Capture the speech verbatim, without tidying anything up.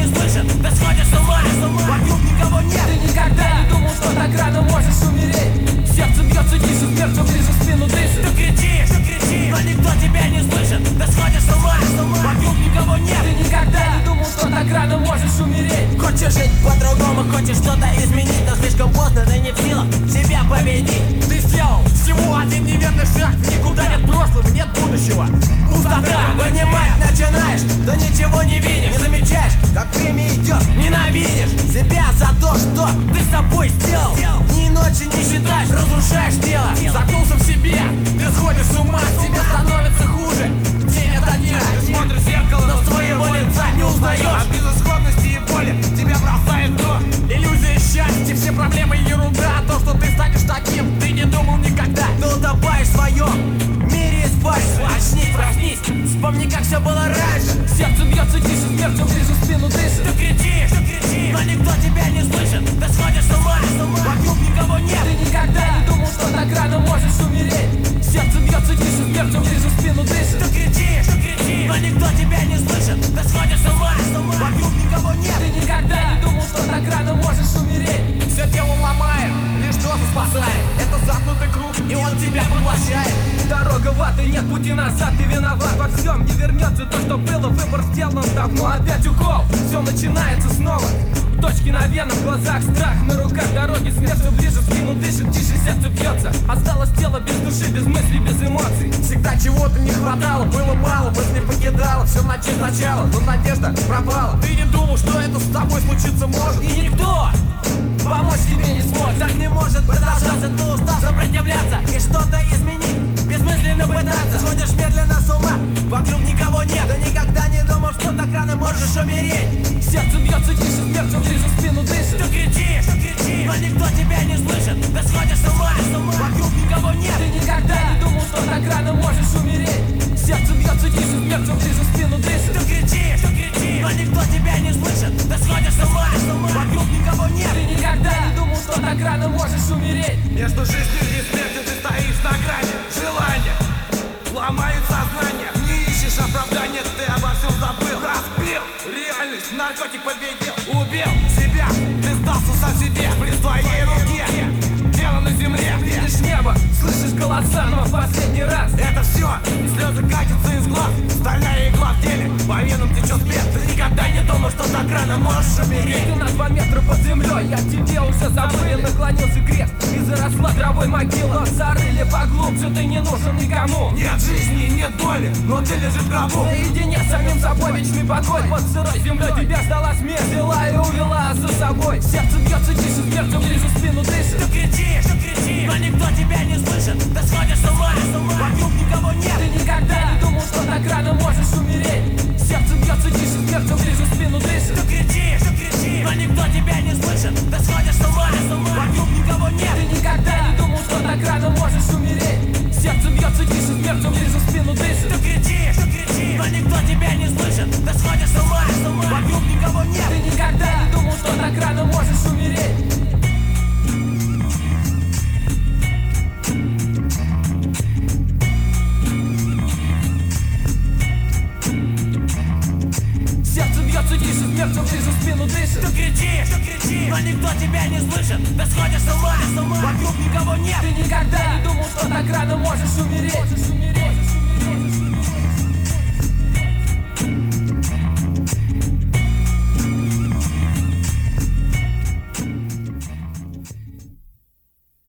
слышен, ты сходишь с ума, вокруг никого нет. Ты никогда не думал, что так рано можешь умереть. Сердце бьется тише, смерть все ближе, спину дышит. Ты кричишь, ты кричишь, но никто тебя не слышит, ты сходишь с ума, вокруг никого нет. Ты никогда не думал, что так рано можешь умереть. Хочешь жить по-другому, хочешь что-то изменить, но слишком поздно, ты не в силах себя победить. Ты сделал всего один неверный шаг, никуда нет прошлого, нет будущего. Пустота, вынимать начинаешь, да ничего не видишь, не замечаешь, как время идет, ненавидишь себя за то, что ты с собой сделал. Ни ночи не считаешь, разрушаешь тело, загнулся в себе, ты сходишь с ума, тебе становится хуже. День ото дня, ты смотришь в зеркало, но своего лица не узнаешь. От безысходности и боли тебя бросает то. Иллюзия счастья, все проблемы ерунда. То, что ты станешь таким, ты не думал никогда. Ты утопаешь в своем мире и спать. Очнись, проснись, вспомни, как все было раньше. Сердце бьется тише, смерть все ближе, спину дышит. Ты кричишь, ты кричишь, но никто тебя не слышит, ты сходишь с ума, вокруг никого нет. Ты никогда не думал, что так рано можешь умереть. Сердце бьется тише, смерть все ближе, спину дышит. Ты кричишь, ты кричишь, но никто тебя не слышит, ты сходишь с ума, вокруг никого нет. Ты никогда не думал, что так рано можешь умереть. Все тело ломает, лишь доза спасает. Это замкнутый круг, и он тебя поглощает. Дорога в ад, и нет пути назад. Ты виноват во всем, не вернется то, что было. Выбор сделан давно, опять укол. Все начинается снова. Точки на венах, в глазах страх, на руках дороги. Смерть все ближе, в спину дышит, тише сердце бьется. Осталось тело без души, без мыслей, без эмоций. Всегда чего-то не хватало, было мало, мысль не покидала. Все начать сначала, но надежда пропала. Ты не думал, что это с тобой случиться может. И никто помочь тебе не сможет. Так не может продолжаться, ты устал сопротивляться и что-то изменить, бессмысленно пытаться. Сходишь медленно с ума, вокруг никого нет. Ты никогда не думал, что так рано можешь умереть. Сердце бьется тише, смерть все ближе, спину дышит. Ты кричишь, ты кричишь, но никто тебя не слышит, ты сходишь с ума, вокруг никого нет. Ты никогда не думал, что так рано можешь умереть. Сердце бьется тише, смерть все ближе, спину дышит. Ты кричишь, ты кричишь, но никто тебя не слышит, ты сходишь с ума, вокруг никого нет. Ты никогда не думал, что так рано можешь умереть. Между жизнью и смертью ты стоишь на грани. Желание ломает сознание. Не ищешь оправдания, ты обо всем забыл. Разбил реальность, наркотик победил. Убил себя, ты сдался сам себе. При твоей руке дело на земле. Видишь небо, слышишь голоса, но в последний раз. Это все, слезы катятся из глаз. Стальная игла в теле, по венам течет свет. Ты никогда не думал, что так рано можешь умереть. Ты на два метра под землей, я тебе уже забыл. Наклонился крест и заросла травой могила. Зарыли поглубже, ты не нужен никому. Нет жизни, нет боли, но ты лежишь в гробу. Наедине с самим собой, вечный покой. Под сырой землей тебя ждала смерть, взяла и увела за собой. Сердце бьется тише, смерть все ближе, спину дышит. Ты кричишь, ты кричишь, но никто тебя не слышит, ты сходишь с ума, вокруг никого нет. Ты никогда не думал, что так рано можешь умереть. Сердце бьется тише, смерть все ближе, спину дышит. Ты кричишь, ты кричишь, но никто тебя не слышит, ты сходишь с ума, вокруг никого нет. Ты никогда не думал, что так рано можешь умереть. Сердце бьется тише, смерть все ближе, спину дышит. Ты кричишь, ты кричишь, но никто тебя не слышит, ты сходишь с ума, вокруг никого нет. Ты никогда не думал, что так рано можешь умереть. Сердце бьется тише, смерть все ближе, спину дышит. Ты кричишь, ты кричишь, но никто тебя не слышит, ты сходишь с ума, вокруг никого нет. Ты никогда не думал, что так рано можешь умереть.